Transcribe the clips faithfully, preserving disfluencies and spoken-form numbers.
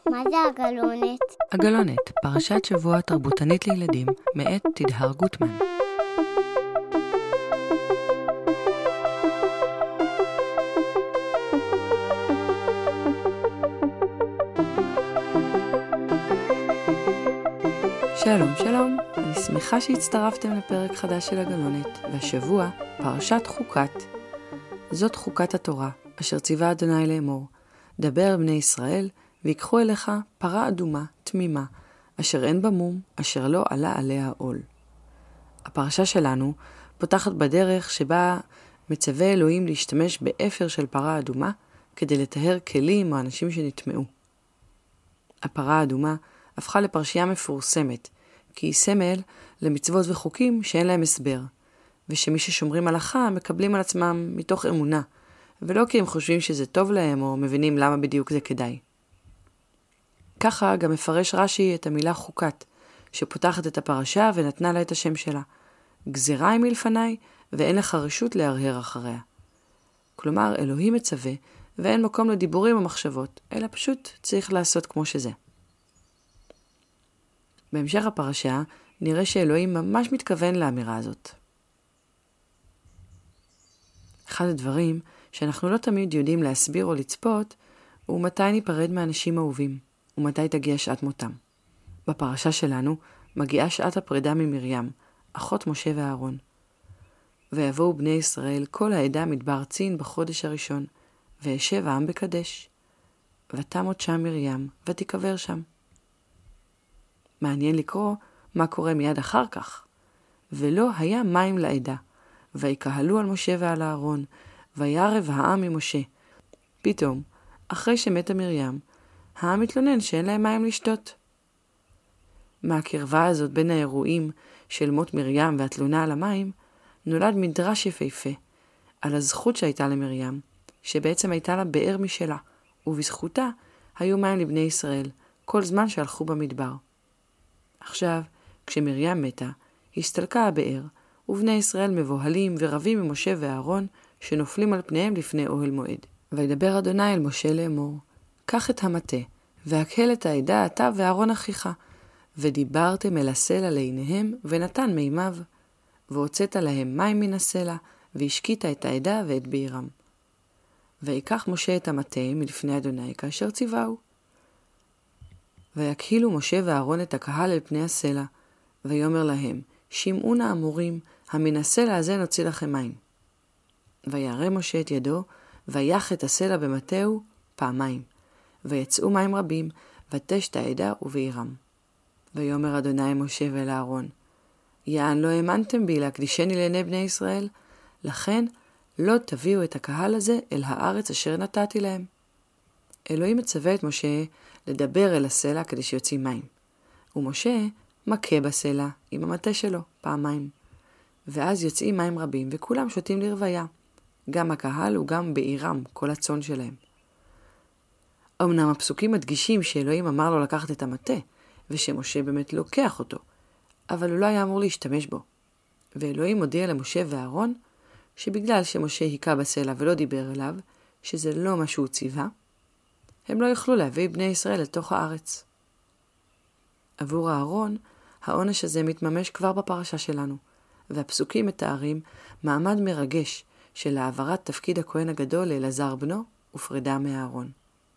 מה זה הגלונת? הגלונת, פרשת שבוע תרבותנית לילדים, מאת תדהר גוטמן. שלום שלום, אני שמחה שהצטרפתם לפרק חדש של הגלונת, והשבוע פרשת חוקת. זאת חוקת התורה, אשר ציווה אדוני לאמור, דבר בני ישראל, ויקחו אליך פרה אדומה, תמימה, אשר אין בה מום, אשר לא עלה עליה עול. הפרשה שלנו פותחת בדרך שבה מצווה אלוהים להשתמש באפר של פרה אדומה, כדי לטהר כלים או אנשים שנטמעו. הפרה האדומה הפכה לפרשייה מפורסמת, כי היא סמל למצוות וחוקים שאין להם הסבר, ושמי ששומרים הלכה מקבלים על עצמם מתוך אמונה, ולא כי הם חושבים שזה טוב להם או מבינים למה בדיוק זה כדאי. ככה גם מפרש רש"י את המילה חוקת, שפותחת את הפרשה ונתנה לה את השם שלה. גזירה היא מלפניי ואין לך רשות להרהר אחריה. כלומר, אלוהים מצווה ואין מקום לדיבורים או מחשבות, אלא פשוט צריך לעשות כמו שזה. בהמשך הפרשה נראה שאלוהים ממש מתכוון לאמירה הזאת. אחד הדברים שאנחנו לא תמיד יודעים להסביר או לצפות, הוא מתי ניפרד מאנשים אהובים, ומתי תגיע שעת מותם. בפרשה שלנו מגיעה שעת הפרידה ממרים, אחות משה ואהרון. ויבואו בני ישראל כל העדה מדבר צין בחודש הראשון, וישב העם בקדש. ותמות שם מרים, ותיקבר שם. מעניין לקרוא מה קורה מיד אחר כך. ולא היה מים לעדה, ויקהלו על משה ועל אהרון, וירב העם ממשה. פתאום, אחרי שמתה מרים, העם מתלונן שאין להם מים לשתות. מהקרבה הזאת בין האירועים של מות מרים והתלונה על המים, נולד מדרש יפהפה על הזכות שהייתה למרים, שבעצם הייתה לה באר משלה, ובזכותה היו מים לבני ישראל, כל זמן שהלכו במדבר. עכשיו, כשמרים מתה, הסתלקה הבאר, ובני ישראל מבוהלים ורבים עם משה ואהרון, שנופלים על פניהם לפני אוהל מועד. וידבר אדוני אל משה לאמור, קח את המטה, והקהל את העדה אתה ואהרון אחיך, ודיברתם אל הסלע לעיניהם, ונתן מימיו, והוצאת להם מים מן הסלע, והשקית את העדה ואת בעירם. ויקח משה את המטה מלפני אדוני כאשר ציווהו. ויקהילו משה ואהרון את הקהל אל פני הסלע, ויאמר להם, שמעו נא המורים, המן הסלע הזה נוציא לכם מים. וירא משה את ידו, ויח את הסלע במטהו פעמיים, ויצאו מים רבים, ותשת העדה ובעירם. ויאמר אדוני משה ואל אהרון, יען לא האמנתם בי להקדישני לעיני בני ישראל, לכן לא תביאו את הקהל הזה אל הארץ אשר נתתי להם. אלוהים מצווה את משה לדבר אל הסלע כדי שיוציא מים, ומשה מכה בסלע עם המטה שלו פעמיים, ואז יוצאים מים רבים וכולם שותים לרוויה, גם הקהל וגם בעירם, כל הצאן שלהם. אמנם הפסוקים מדגישים שאלוהים אמר לו לקחת את המטה, ושמשה באמת לוקח אותו, אבל הוא לא היה אמור להשתמש בו. ואלוהים הודיע למשה ואהרון, שבגלל שמשה היכה בסלע ולא דיבר אליו, שזה לא מה שהוא ציווה, הם לא יוכלו להביא בני ישראל לתוך הארץ. עבור אהרון, העונש הזה מתממש כבר בפרשה שלנו, והפסוקים מתארים מעמד מרגש של העברת תפקיד הכהן הגדול לאלעזר בנו ופרידה מאהרון.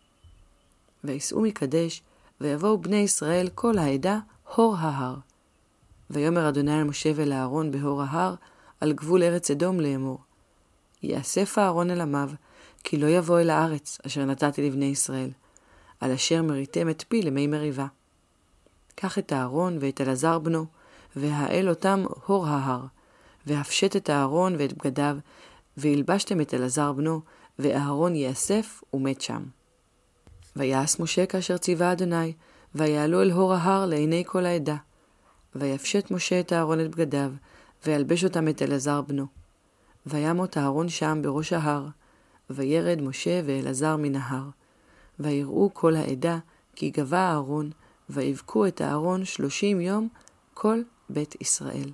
ויסעו מקדש, ויבואו בני ישראל כל העדה הור ההר. ויאמר אדוני אל משה ואל אהרון בהור ההר, על גבול ארץ אדום לאמור. יאסף אהרון אל עמיו, כי לא יבוא אל הארץ אשר נתתי לבני ישראל, על אשר מריתם את פי למי מריבה. קח את אהרון ואת אלעזר בנו, והאל אותם הור ההר, והפשט את אהרון ואת בגדיו, והלבשתם את אלעזר בנו, ואהרון יאסף ומת שם. ויעש משה כאשר ציווה אדוני, ויעלו אל הור ההר לעיני כל העדה. ויפשט משה את אהרון את בגדיו, וילבש אותם את אלעזר בנו. וימות אהרון שם בראש ההר, וירד משה ואלעזר מן ההר. ויראו כל העדה, כי גבה אהרון, ויבכו את אהרון שלושים יום כל בית ישראל.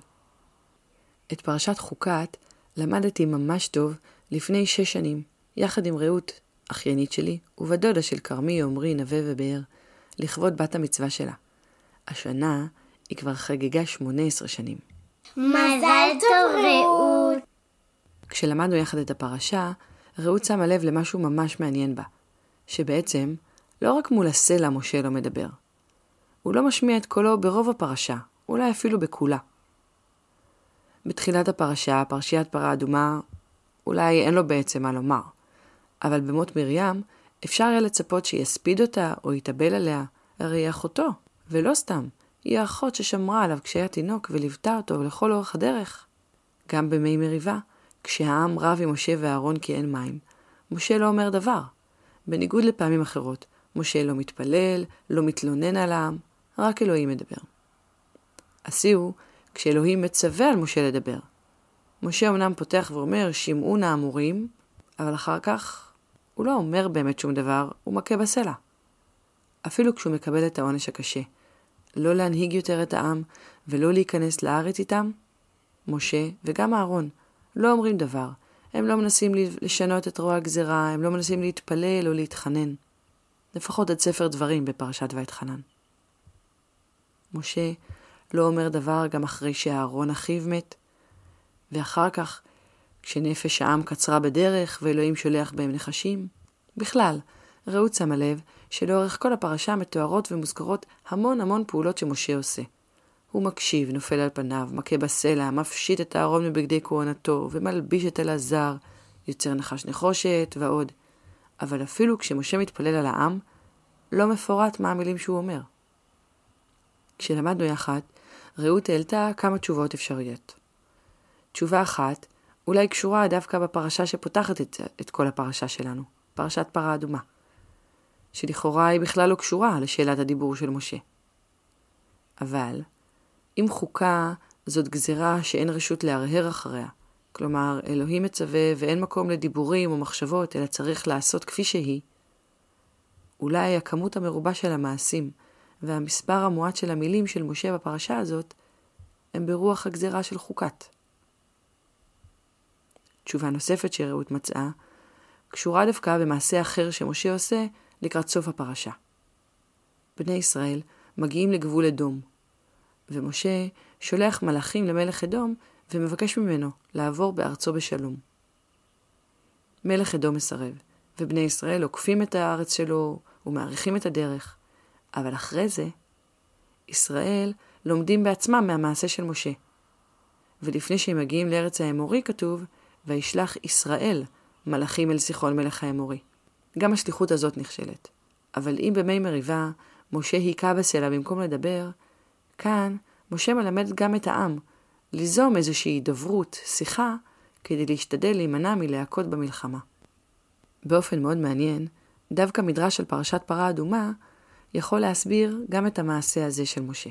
את פרשת חוקת למדתי ממש טוב לפני שש שנים, יחד עם רעות, אחיינית שלי, ובדודה של קרמי, עומרי, נווה ובאר, לכבוד בת המצווה שלה. השנה היא כבר חגגה שמונה עשרה שנים. מזל טוב רעות! כשלמדנו יחד את הפרשה, רעות שמה לב למשהו ממש מעניין בה, שבעצם לא רק מול הסלע משה לא מדבר. הוא לא משמיע את קולו ברוב הפרשה, אולי אפילו בכולה. בתחילת הפרשה, פרשיית פרה אדומה, אולי אין לו בעצם מה לומר, אבל במות מרים אפשר היה לצפות שיספיד אותה או יתאבל עליה, הרי היא אחותו, ולא סתם, היא האחות ששמרה עליו כשהיה תינוק וליוותה אותו לכל אורך הדרך. גם במי מריבה, כשהעם רב עם משה ואהרון כי אין מים, משה לא אומר דבר. בניגוד לפעמים אחרות, משה לא מתפלל, לא מתלונן על העם, רק אלוהים מדבר. השיא הוא כשאלוהים מצווה על משה לדבר. משה אמנם פותח ואומר, שמעו נא האמורים, אבל אחר כך הוא לא אומר באמת שום דבר, הוא מכה בסלע. אפילו כשהוא מקבל את העונש הקשה, לא להנהיג יותר את העם ולא להיכנס לארץ איתם, משה וגם אהרון לא אומרים דבר. הם לא מנסים לשנות את רוע הגזרה, הם לא מנסים להתפלל או להתחנן. לפחות עד ספר דברים בפרשת ואתחנן. משה לא אומר דבר גם אחרי שאהרון אחיו מת, ואחר כך כשנפש העם קצרה בדרך ואלוהים שולח בהם נחשים. בכלל, רעות שמה לב שלאורך כל הפרשה מתוארות ומוזכרות המון המון פעולות שמשה עושה. הוא מקשיב, נופל על פניו, מכה בסלע, מפשיט את הארון מבגדי כהונתו ומלביש את אלעזר, יוצר נחש נחושת ועוד. אבל אפילו כשמשה מתפלל על העם, לא מפורט מה המילים שהוא אומר. כשלמדנו יחד, רעות העלתה כמה תשובות אפשריות. תשובה אחת, אולי קשורה דווקא בפרשה שפותחת את, את כל הפרשה שלנו, פרשת פרה אדומה, שלכאורה היא בכלל לא קשורה לשאלת הדיבור של משה. אבל, אם חוקה זאת גזירה שאין רשות להרהר אחריה, כלומר אלוהים מצווה ואין מקום לדיבורים או מחשבות, אלא צריך לעשות כפי שהיא, אולי הכמות המרובה של המעשים והמספר המועט של המילים של משה בפרשה הזאת הם ברוח הגזירה של חוקת. תשובה נוספת שרעות מצאה קשורה דווקא במעשה אחר שמשה עושה לקראת סוף הפרשה. בני ישראל מגיעים לגבול אדום, ומשה שולח מלאכים למלך אדום ומבקש ממנו לעבור בארצו בשלום. מלך אדום מסרב, ובני ישראל עוקפים את הארץ שלו ומעריכים את הדרך. אבל אחרי זה, ישראל לומדים בעצמם מהמעשה של משה. ולפני שהם מגיעים לארץ האמורי כתוב, וישלח ישראל מלאכים אל סיחון מלך האמורי. גם השליחות הזאת נכשלת. אבל אם במי מריבה משה היכה בסלע במקום לדבר, כאן משה מלמד גם את העם ליזום איזושהי דברות, שיחה, כדי להשתדל להימנע מלהכות במלחמה. באופן מאוד מעניין, דווקא מדרש של פרשת פרה אדומה יכול להסביר גם את המעשה הזה של משה.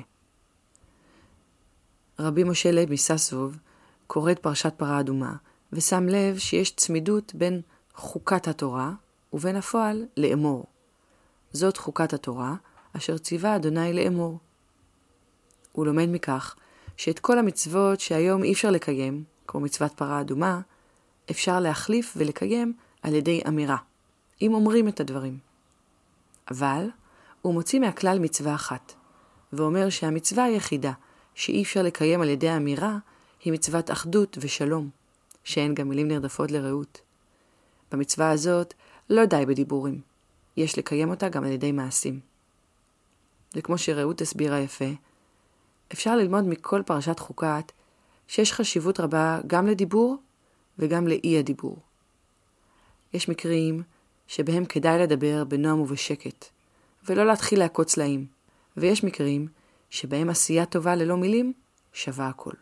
רבי משה לייב מססוב קורא את פרשת פרה אדומה ושם לב שיש צמידות בין חוקת התורה ובין הפועל לאמור. זאת חוקת התורה אשר ציווה אדוני לאמור. הוא לומד מכך שאת כל המצוות שהיום אי אפשר לקיים, כמו מצוות פרה אדומה, אפשר להחליף ולקיים על ידי אמירה, אם אומרים את הדברים. אבל הוא מוציא מהכלל מצווה אחת, ואומר שהמצווה היחידה שאי אפשר לקיים על ידי האמירה היא מצוות אחדות ושלום, שאין גם מילים נרדפות לרעות. במצווה הזאת לא די בדיבורים, יש לקיים אותה גם על ידי מעשים. וכמו שרעות הסבירה יפה, אפשר ללמוד מכל פרשת חוקת שיש חשיבות רבה גם לדיבור וגם לאי הדיבור. יש מקרים שבהם כדאי לדבר בנועם ובשקט, ולא להתחיל להכות צלעים, ויש מקרים שבהם עשייה טובה ללא מילים שווה הכל.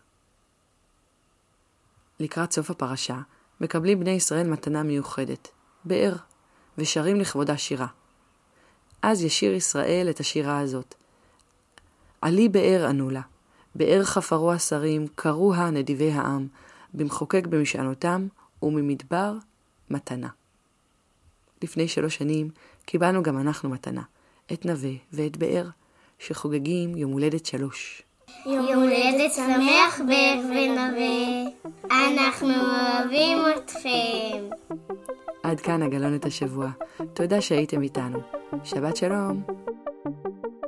לקראת סוף הפרשה מקבלים בני ישראל מתנה מיוחדת, באר, ושרים לכבודה שירה. אז ישיר ישראל את השירה הזאת. עלי באר ענו לה, באר חפרו השרים, קרוה נדיבי העם, במחוקק במשענותם וממדבר מתנה. לפני שלוש שנים קיבלנו גם אנחנו מתנה, את נווה ואת באר, שחוגגים יום הולדת שלוש. יום הולדת שמח באר ונווה, אנחנו אוהבים אתכם. עד כאן הגלונת השבוע. תודה שהייתם איתנו. שבת שלום. Thank you.